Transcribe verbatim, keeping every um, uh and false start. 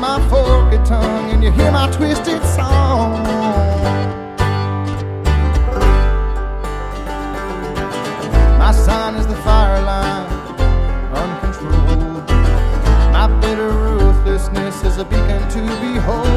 my forked tongue and you hear my twisted song. My sign is the fire line, uncontrolled. My bitter ruthlessness is a beacon to behold.